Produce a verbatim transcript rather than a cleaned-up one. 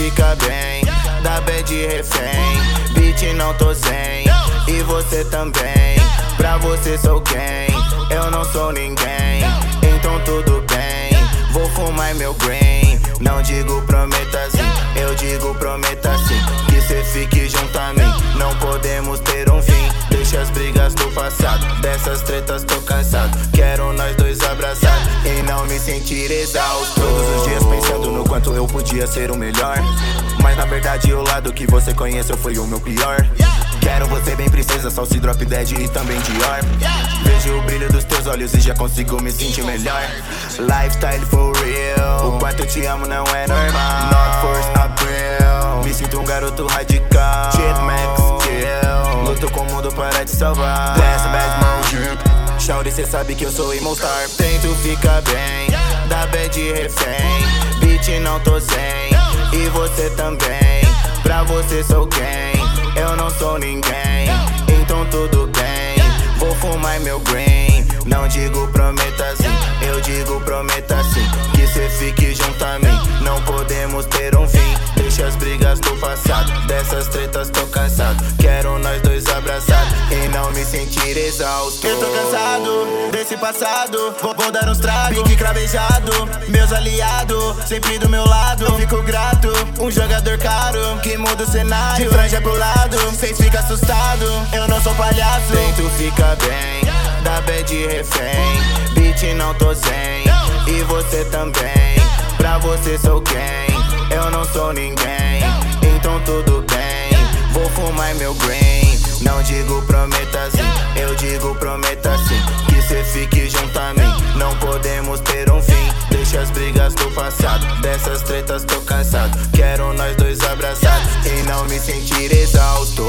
fica bem, da bad refém. Beat não tô sem, e você também. Pra você sou quem? Eu não sou ninguém. Então tudo bem, vou fumar meu green. Não digo prometa assim, eu digo prometa sim. Que cê fique junto a mim, não podemos ter um fim. Deixa as brigas do passado, dessas tretas tô cansado. Quero nós dois abraçados e não me sentir exausto. Todos os dias pensando no quanto eu podia ser o melhor, mas na verdade o lado que você conheceu foi o meu pior. Quero você bem princesa, salsa, drop dead e também Dior. Vejo o brilho dos teus olhos e já consigo me sentir melhor. Lifestyle for real, o quanto eu te amo não é normal. Not force, not real, me sinto um garoto radical. Shit max, chill, luto com o mundo para te salvar. Dessa bad mão, shawty, cê sabe que eu sou Imostar. Tento ficar bem, da bad refém. Beat não tô sem, e você também. Pra você sou quem? Eu não sou ninguém. Então tudo bem, vou fumar meu green. Não digo prometa assim, eu digo prometa sim. Que cê fique junto a mim, não podemos ter um fim. Deixa as brigas do passado, dessas tretas tô cansado. Quero nós dois abraçados e não me sentir exausto. Eu tô cansado desse passado, vou, vou dar uns tragos. Pique cravejado, meus aliados sempre do meu lado. Eu fico grato, um jogador caro que muda o cenário. De franja pro lado, cês ficam assustados. Eu não sou palhaço. Tento ficar bem, da bad refém. Beat não tô sem, e você também. Pra você sou quem? Eu não sou ninguém. Então tudo bem, vou fumar meu green. Não digo prometa assim, eu digo prometa sim. Que cê fique junto a mim, não podemos ter um fim. Deixa as brigas do passado, dessas tretas tô cansado. Quero nós dois abraçados e não me sentir exausto.